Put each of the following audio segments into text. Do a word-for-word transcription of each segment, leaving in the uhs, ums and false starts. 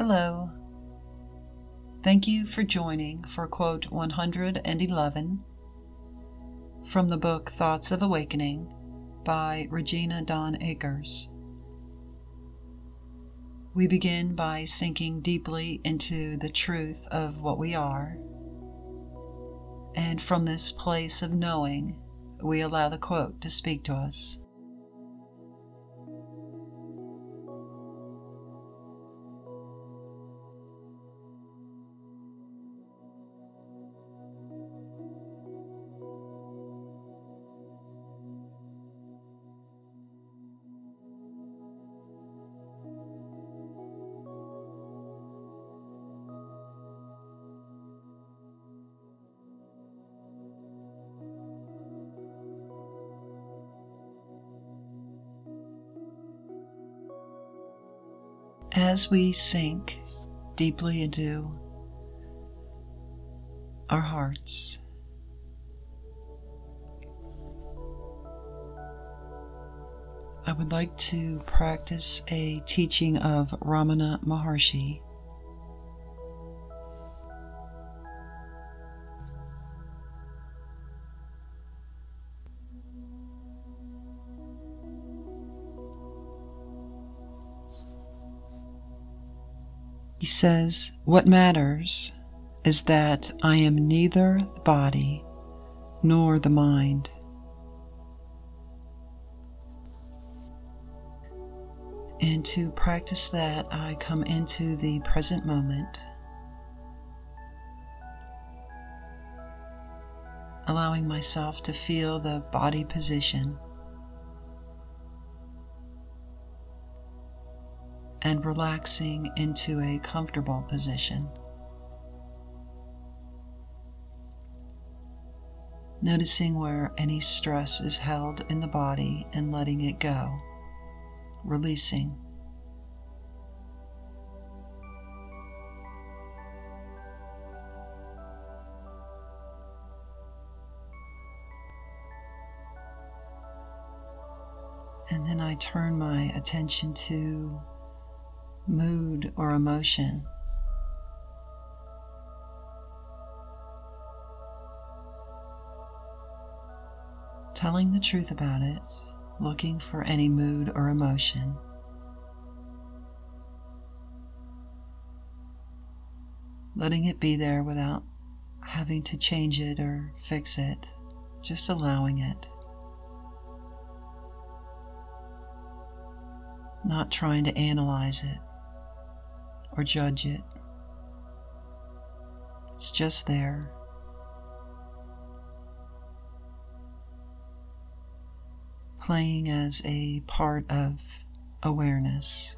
Hello. Thank you for joining for quote one hundred eleven from the book Thoughts of Awakening by Regina Dawn Akers. We begin by sinking deeply into the truth of what we are, and from this place of knowing, we allow the quote to speak to us. As we sink deeply into our hearts, I would like to practice a teaching of Ramana Maharshi. He says, "What matters is that I am neither the body nor the mind. And to practice that, I come into the present moment, allowing myself to feel the body position and relaxing into a comfortable position. Noticing where any stress is held in the body and letting it go, releasing. And then I turn my attention to mood or emotion. Telling the truth about it, looking for any mood or emotion. Letting it be there without having to change it or fix it, just allowing it. Not trying to analyze it or judge it. It's just there. Playing as a part of awareness.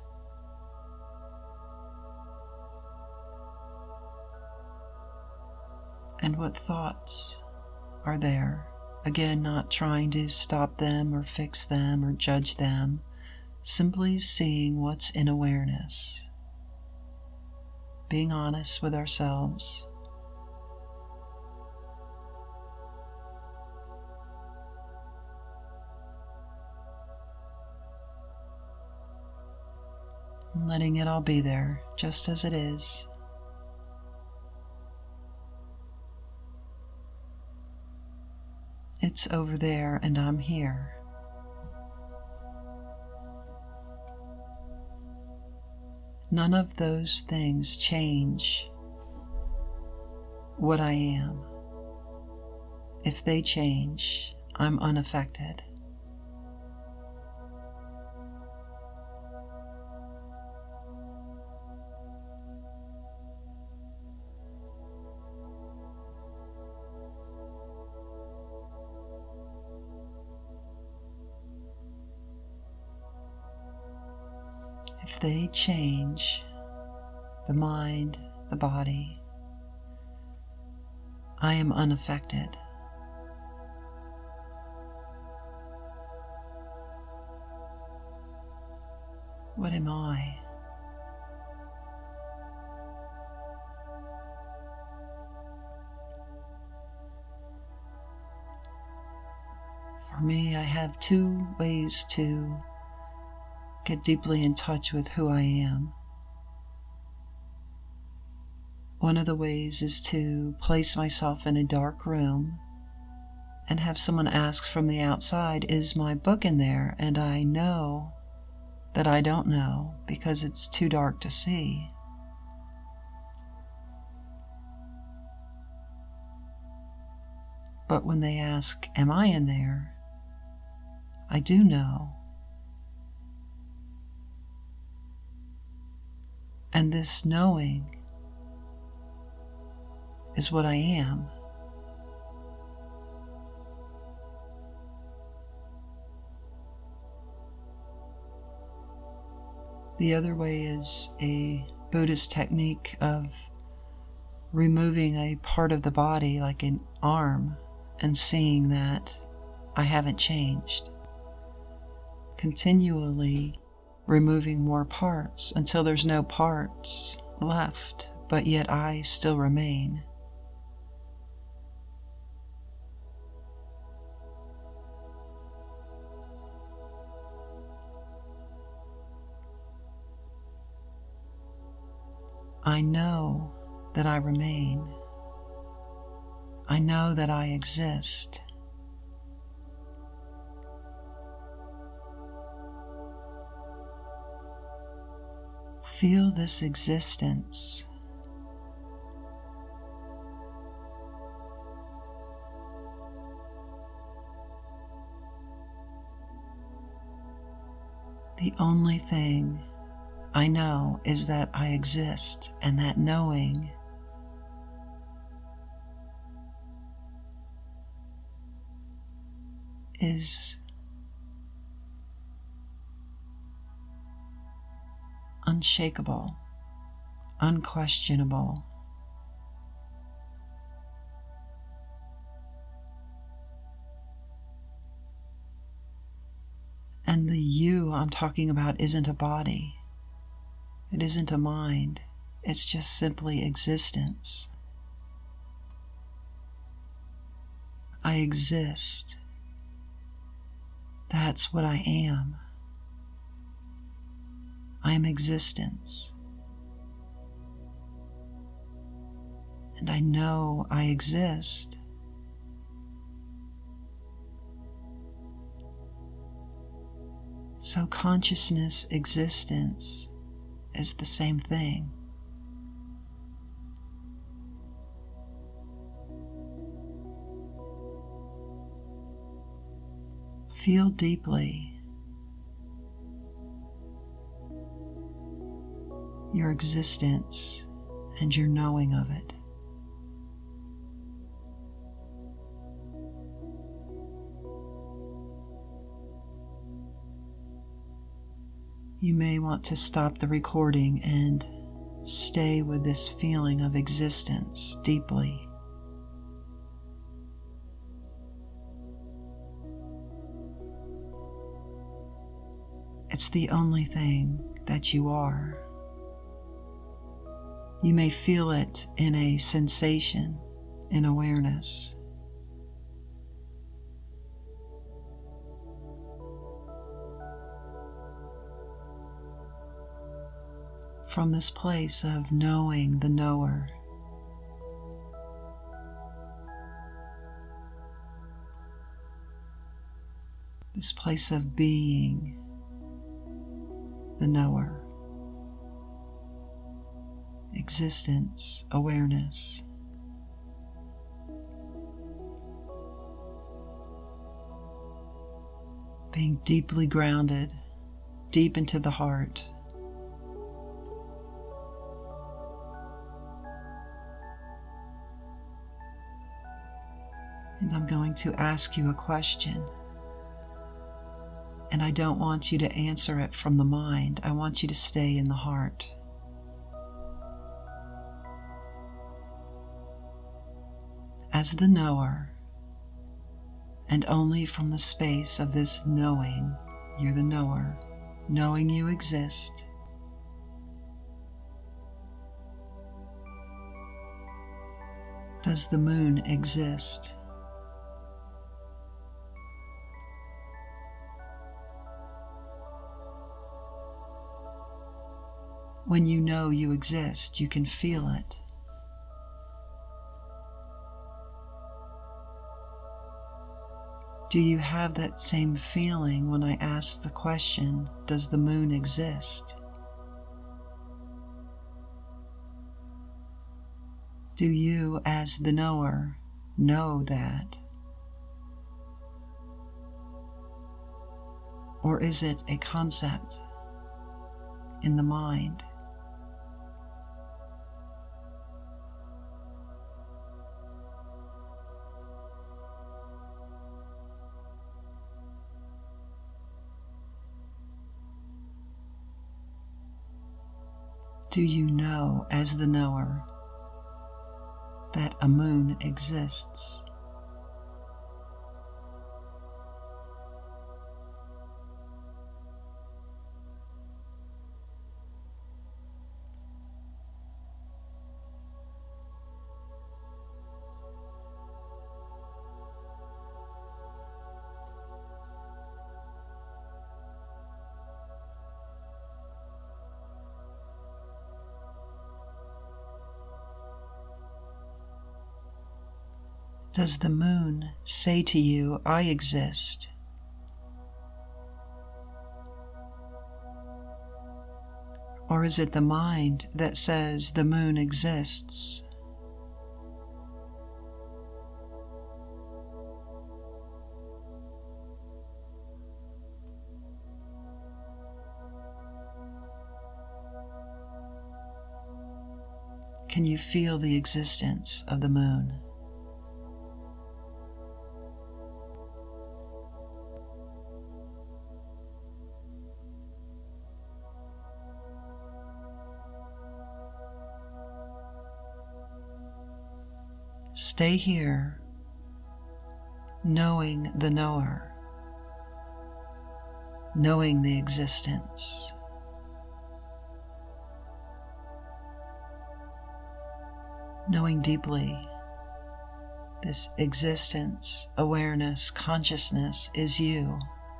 And what thoughts are there? Again, not trying to stop them or fix them or judge them. Simply seeing what's in awareness. Being honest with ourselves. And letting it all be there, just as it is. It's over there and I'm here. None of those things change what I am. If they change, I'm unaffected. If they change, the mind, the body, I am unaffected. What am I? For me, I have two ways to get deeply in touch with who I am. One of the ways is to place myself in a dark room and have someone ask from the outside, is my book in there? And I know that I don't know because it's too dark to see. But when they ask, am I in there? I do know. And this knowing is what I am. The other way is a Buddhist technique of removing a part of the body, like an arm, and seeing that I haven't changed. Continually removing more parts until there's no parts left, but yet I still remain. I know that I remain. I know that I exist. Feel this existence. The only thing I know is that I exist, and that knowing is unshakable, unquestionable. And the you I'm talking about isn't a body. It isn't a mind. It's just simply existence. I exist. That's what I am. I am existence. And I know I exist. So consciousness, existence is the same thing. Feel deeply your existence and your knowing of it. You may want to stop the recording and stay with this feeling of existence deeply. It's the only thing that you are. You may feel it in a sensation, in awareness. From this place of knowing the knower. This place of being the knower. Existence, awareness. Being deeply grounded, deep into the heart. And I'm going to ask you a question. And I don't want you to answer it from the mind. I want you to stay in the heart. As the knower, and only from the space of this knowing, you're the knower, knowing you exist. Does the moon exist? When you know you exist, you can feel it. Do you have that same feeling when I ask the question, does the moon exist? Do you, as the knower, know that? Or is it a concept in the mind? Do you know, as the knower, that a moon exists? Does the moon say to you, I exist? Or is it the mind that says the moon exists? Can you feel the existence of the moon? Stay here, knowing the knower, knowing the existence. Knowing deeply this existence, awareness, consciousness is you.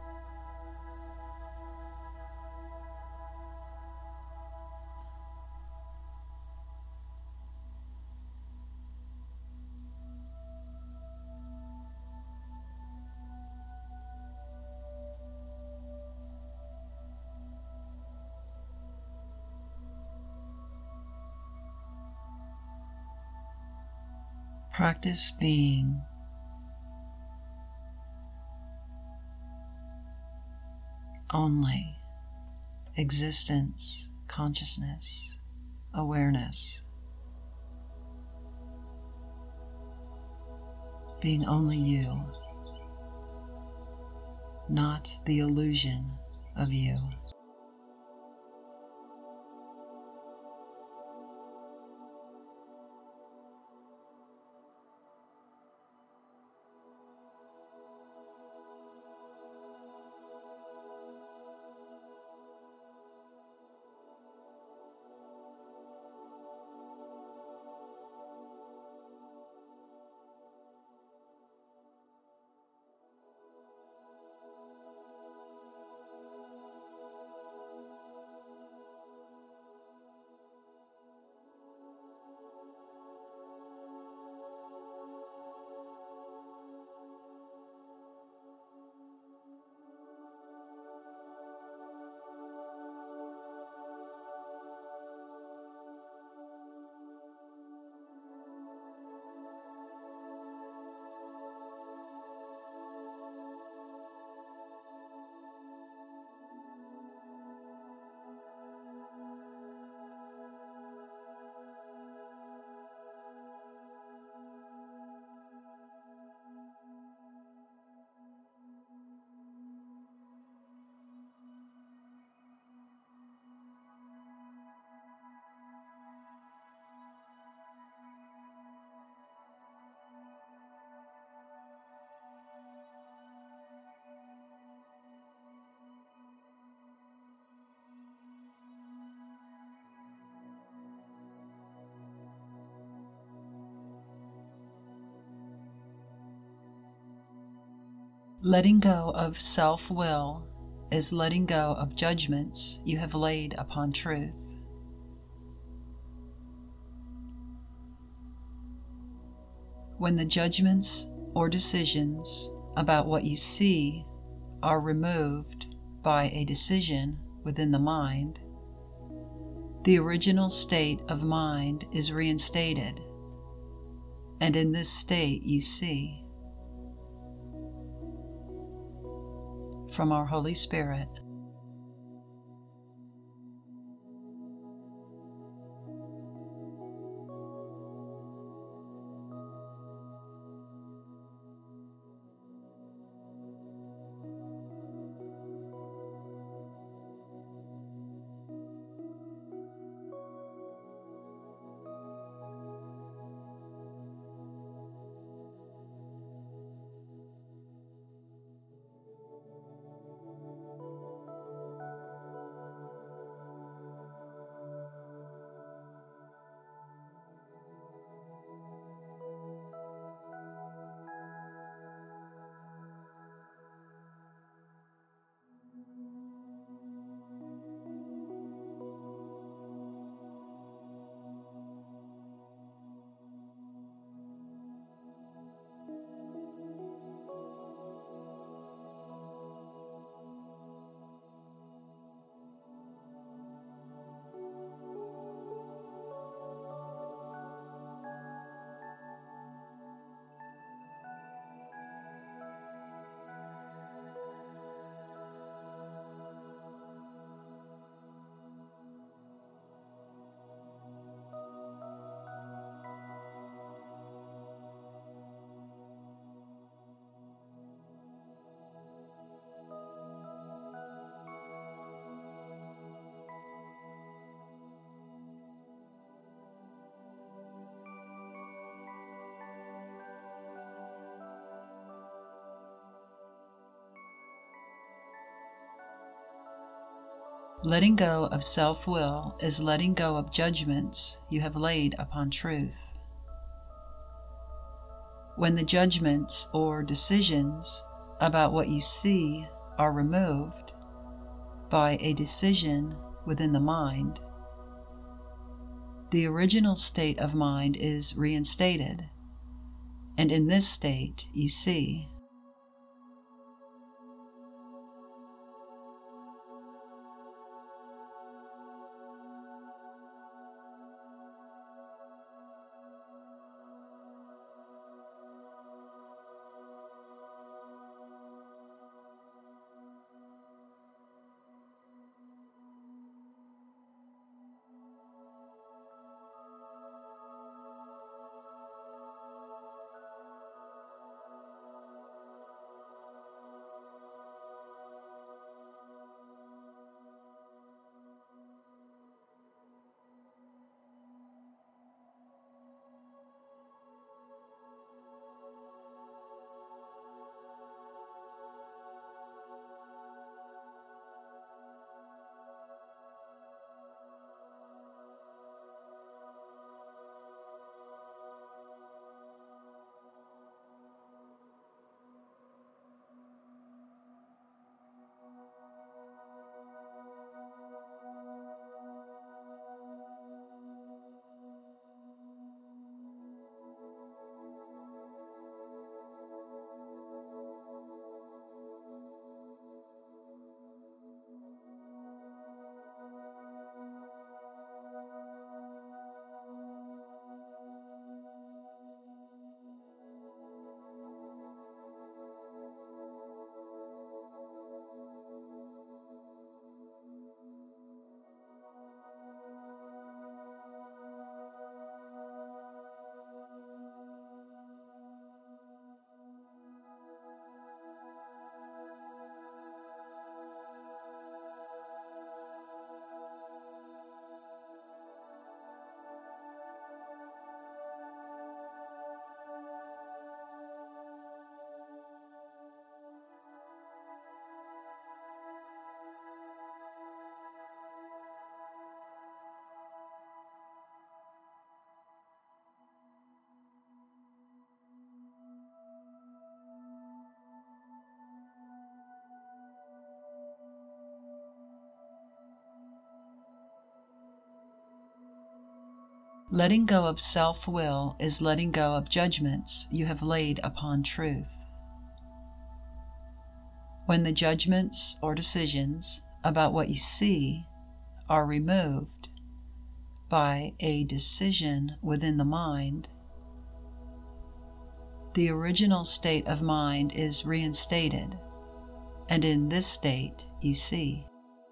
Practice being only existence, consciousness, awareness. Being only you, not the illusion of you. Letting go of self-will is letting go of judgments you have laid upon truth. When the judgments or decisions about what you see are removed by a decision within the mind, the original state of mind is reinstated, and in this state you see. From our Holy Spirit. Letting go of self-will is letting go of judgments you have laid upon truth. When the judgments or decisions about what you see are removed by a decision within the mind, the original state of mind is reinstated, and in this state you see. Letting go of self-will is letting go of judgments you have laid upon truth. When the judgments or decisions about what you see are removed by a decision within the mind, the original state of mind is reinstated, and in this state you see.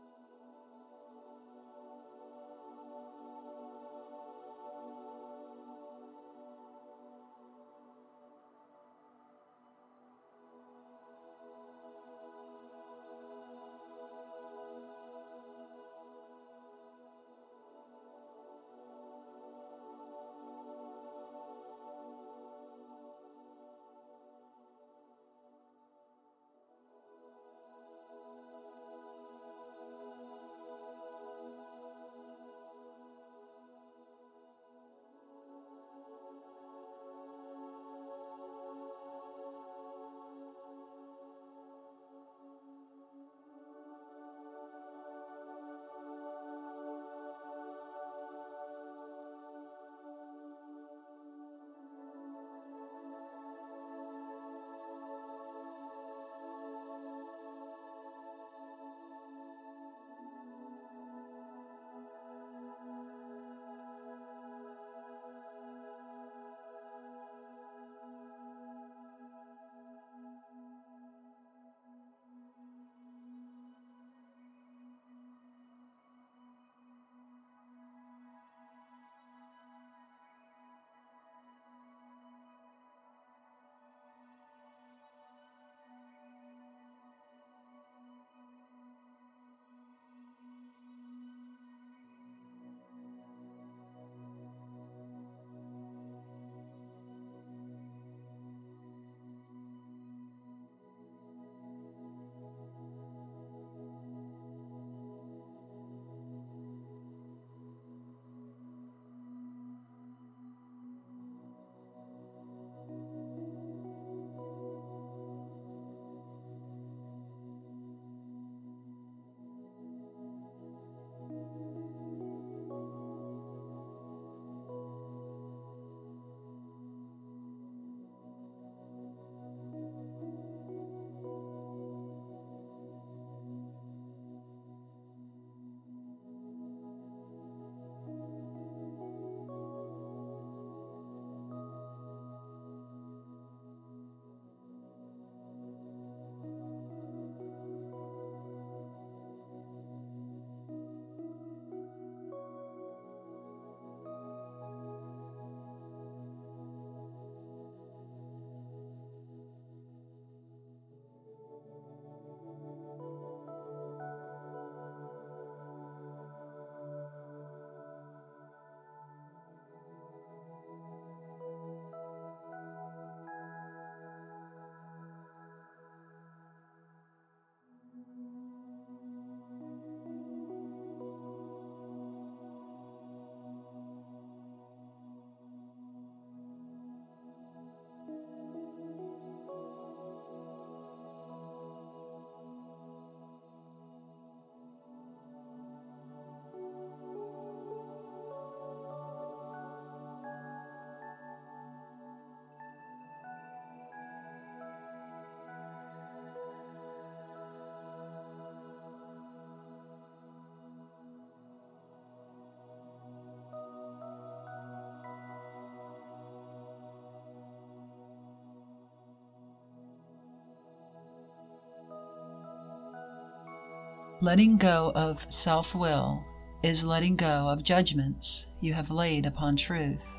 Letting go of self-will is letting go of judgments you have laid upon truth.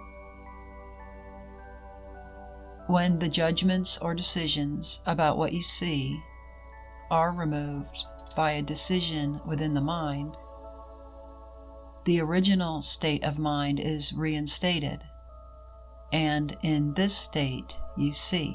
When the judgments or decisions about what you see are removed by a decision within the mind, the original state of mind is reinstated, and in this state you see.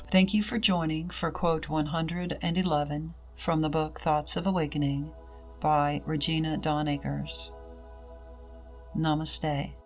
Thank you for joining for quote one hundred eleven from the book Thoughts of Awakening by Regina Dawn Akers. Namaste.